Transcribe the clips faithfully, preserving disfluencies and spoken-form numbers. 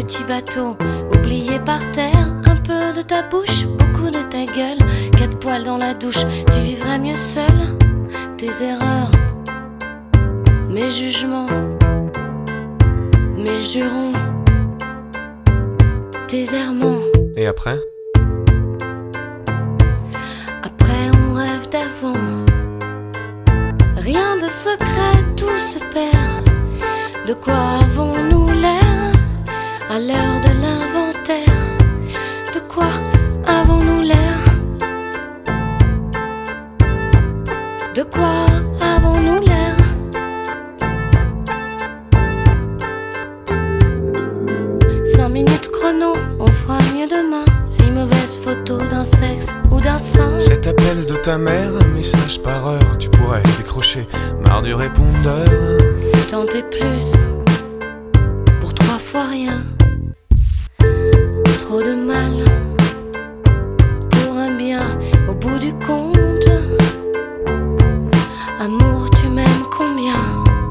petit bateau oublié par terre. Un peu de ta bouche, beaucoup de ta gueule. Quatre poils dans la douche, tu vivrais mieux seul. Tes erreurs, mes jugements, mes jurons, tes errements. Et après ? Après on rêve d'avant. Rien de secret, tout se perd. De quoi avons-nous l'air à l'heure de l'inventaire? De quoi avons-nous l'air? De quoi avons-nous l'air? Cinq minutes chrono, on fera mieux demain. Six mauvaises photos d'un sexe ou d'un sein. Cet appel de ta mère, un message par heure. Tu pourrais décrocher, marre du répondeur. Tenter plus, pour trois fois rien. Trop de mal, pour un bien au bout du compte. Amour, tu m'aimes combien?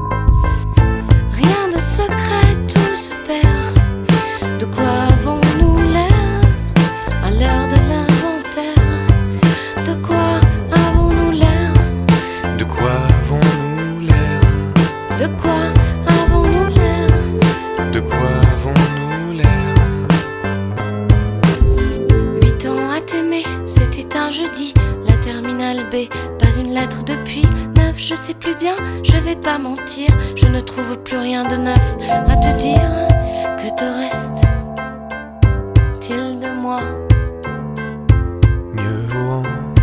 Rien de secret, tout se perd. De quoi avons-nous l'air à l'heure de l'inventaire? De quoi avons-nous l'air? De quoi avons-nous l'air? De quoi avons-nous l'air? De quoi avons-nous l'air? Huit ans à t'aimer, c'était un jeudi. La terminale B, pas une lettre depuis. Neuf, je sais plus bien, je vais pas mentir. Je ne trouve plus rien de neuf à te dire. Que te reste-t-il de moi? Mieux vaut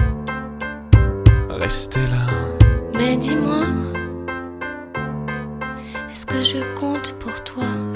en rester là. Mais dis-moi, est-ce que je compte pour toi?